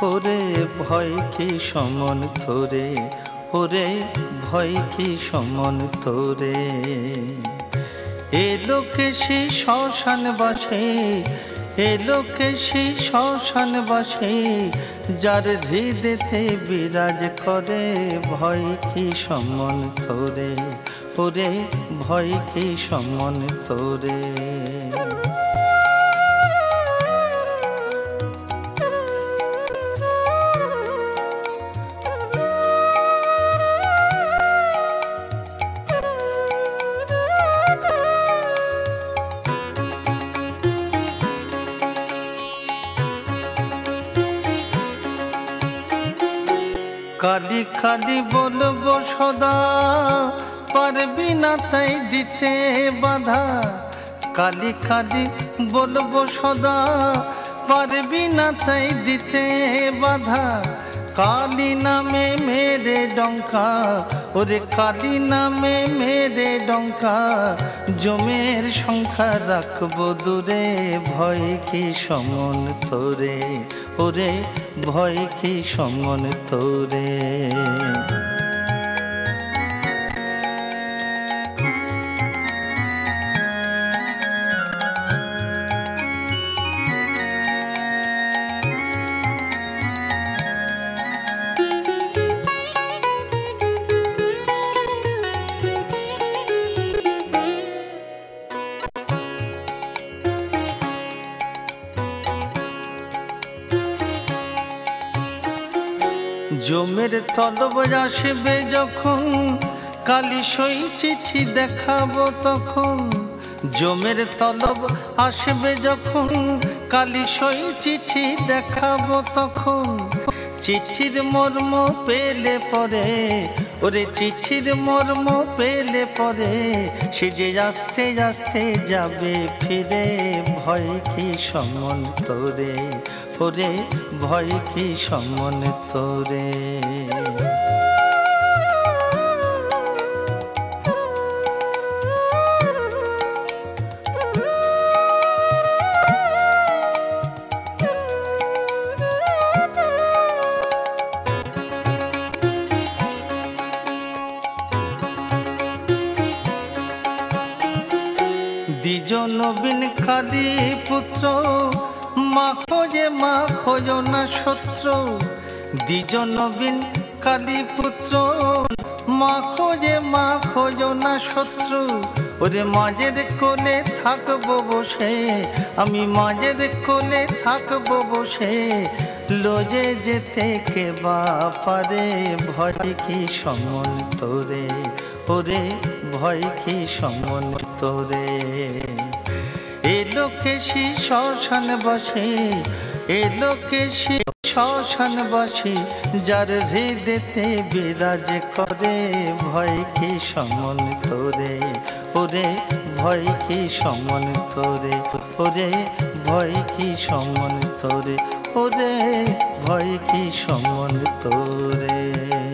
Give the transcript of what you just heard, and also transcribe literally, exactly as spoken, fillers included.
ওরে ভয় কি সমন তোরে, ওরে ভয় কি সমন তোরে। এ লোকে সে শ্মশান বাসে, এ লোকে সে শ্মশান বাসে, যার হৃদেতে বিরাজ করে ভয় কি সমন তোরে, ওরে ভয় কি সমন তোরে। কালি কালি বলবো সদা, পারবি না তাই দিতে বাধা। কালি কালি বলবো সদা, পারবি না তাই দিতে বাধা। কালী নামে মেরে ডঙ্কা, ওরে কালী নামে মেরে ডঙ্কা, জমের সংখ্যা রাখবো দূরে ভয় কি সমন তোরে, ওরে ভয় কি সমন তোরে। জমের তলব আসবে যখন, কালি সই চিঠি দেখাবো তখন। জমের তলব আসবে যখন, কালি সই চিঠি দেখাবো তখন। চিঠির মর্ম পেলে পরে, ওরে চিঠির মর্ম পেলে পরে, সে যে আস্তে আস্তে যাবে ফিরে ভয় কি সমন তোরে, ওরে ভয় কি সমন তোরে। দ্বিজ নবীন কালী পুত্র, মা খোঁজে মা খোঁজো না শত্রু। দ্বিজ নবীন কালী পুত্র, মা খোঁজে মা খোঁজো না শত্রু। ওরে মাঝের কোলে থাকবো বসে, আমি মাঝের কোলে থাকবো বসে, লজে যেতে কে বা পারে ভয় কি সমন তোরে, ওরে ভয় কি সমন তোরে। এ লোকে সে শ্মশান বাসে, এ লোকে সে শ্মশান বাসে, যার হৃদেতে বিরাজ করে ভয় কি সমন তোরে, ওরে ভয় কি সমন তোরে, ওরে ভয় কি সমন তোরে, ওরে ভয় কি সমন তোরে।